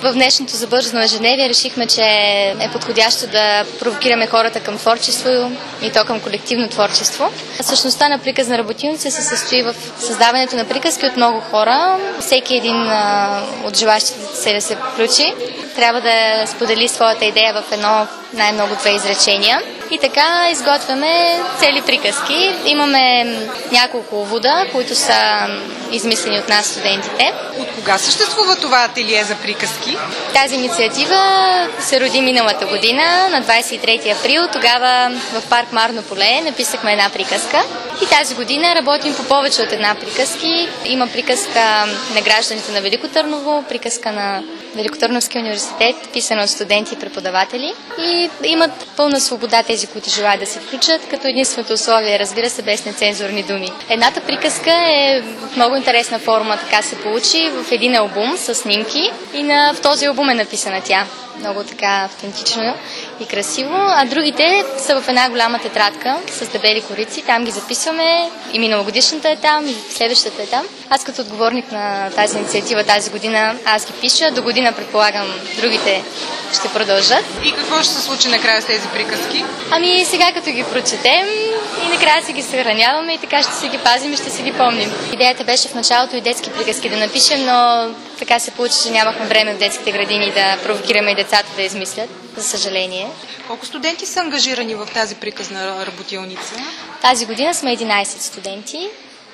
В днешното забързано ежедневие решихме, че е подходящо да провокираме хората към творчество и то към колективно творчество. Същността на приказна работилница се състои в създаването на приказки от много хора. Всеки един от желащите се да се включи трябва да сподели своята идея в едно най-много 2 изречения. И така изготвяме цели приказки. Имаме няколко увода, които са измислени от нас студентите. От кога съществува това ателие за приказки? Тази инициатива се роди миналата година, на 23 април. Тогава в парк Марно поле написахме една приказка. И тази година работим по повече от една приказки. Има приказка на гражданите на Велико Търново, приказка на Великотърновския университет, писана от студенти и преподаватели. И имат пълна свобода тези, които желаят да се включат, като единственото условие, разбира се, без нецензурни думи. Едната приказка е в много интересна форма, така се получи, в един албум с снимки и в този албум е написана тя. Много така автентично и красиво, а другите са в една голяма тетрадка с дебели корици. Там ги записваме и миналогодишната е там, и следващата е там. Аз като отговорник на тази инициатива тази година, аз ги пиша. До година предполагам другите ще продължат. И какво ще се случи накрая с тези приказки? Ами сега като ги прочетем и накрая си ги съхраняваме и така ще си ги пазим и ще си ги помним. Идеята беше в началото и детски приказки да напишем, но така се получи, че нямахме време в детските градини да провокираме и децата да измислят, за съжаление. Колко студенти са ангажирани в тази приказна работилница? Тази година сме 11 студенти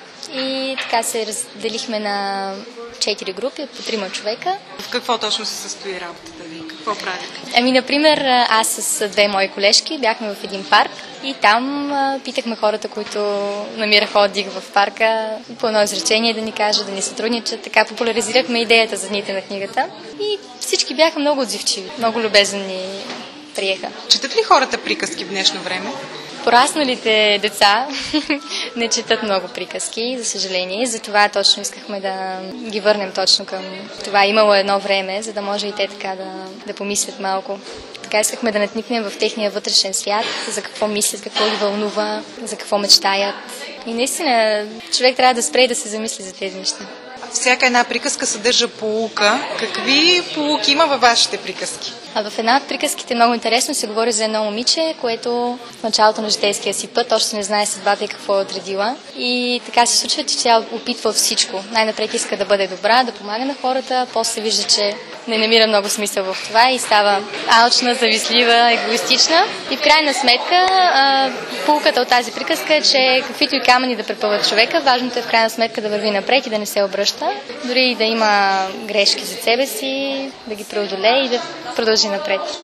и така се разделихме на 4 групи по 3 човека. В какво точно се състои работата ви? Какво правите? Ами, например, аз с 2 мои колежки бяхме в един парк и там питахме хората, които намираха отдих в парка, по едно изречение да ни кажат, да ни сътрудничат. Така популяризирахме идеята за дните на книгата и всички бяха много отзивчиви, много любезно ни приеха. Четат ли хората приказки в днешно време? Порасналите деца не четат много приказки, за съжаление. Затова точно искахме да ги върнем точно към това. Имало едно време, за да може и те така да помислят малко. Така искахме да надникнем в техния вътрешен свят, за какво мислят, какво ги вълнува, за какво мечтаят. И наистина човек трябва да спре и да се замисли за тези неща. Всяка една приказка съдържа поука. Какви поуки има във вашите приказки? А в една от приказките много интересно се говори за едно момиче, което в началото на житейския си път още не знае съдбата и какво е отредила. И така се случва, че тя опитва всичко. Най-напред иска да бъде добра, да помага на хората, после вижда, че не намира много смисъл в това и става алчна, завистлива, егоистична. И в крайна сметка поуката от тази приказка е, че каквито и камъни да препъват човека, важното е в крайна сметка да върви напред и да не се обръща. Дори и да има грешки за себе си, да ги преодолее и да продължи напред.